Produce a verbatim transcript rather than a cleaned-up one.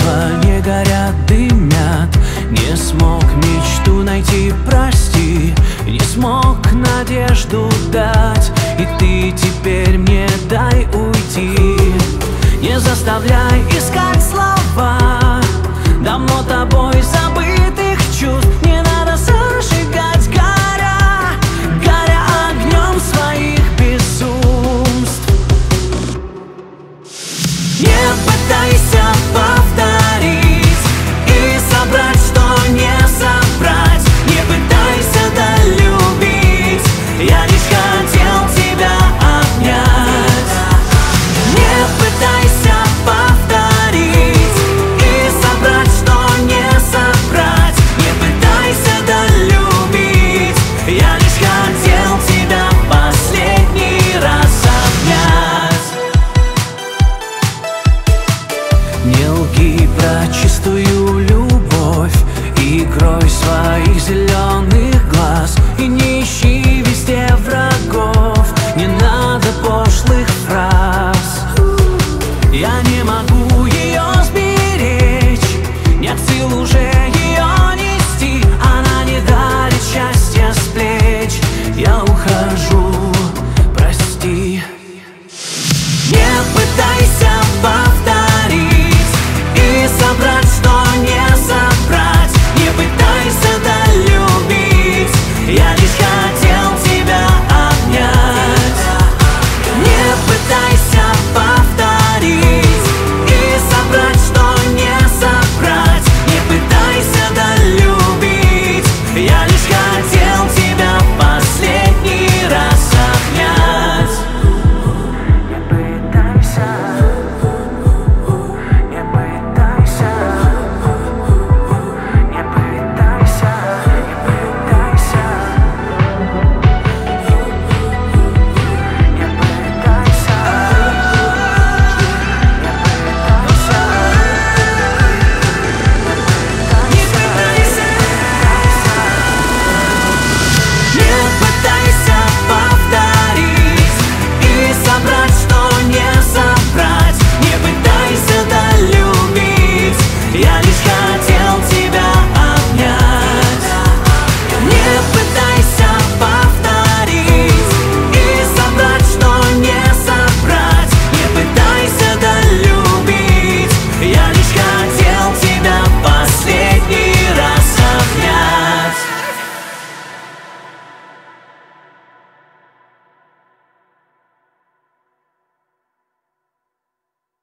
чувства не горят, дымят. Не смог мечту найти, прости. Не смог надежду дать, и ты теперь мне дай уйти. Не заставляй искать слова давно тобой забытых чувств. Не надо зажигать, горя, горя огнем своих безумств. Не пытайся повторить и собрать, что не собрать. Не пытайся долюбить, я лишь хотел тебя обнять. Не пытайся повторить и собрать, что не собрать. Не пытайся долюбить, я лишь хотел тебя последний раз обнять. Не лги про чистую любовь и крой своих зеленых глаз.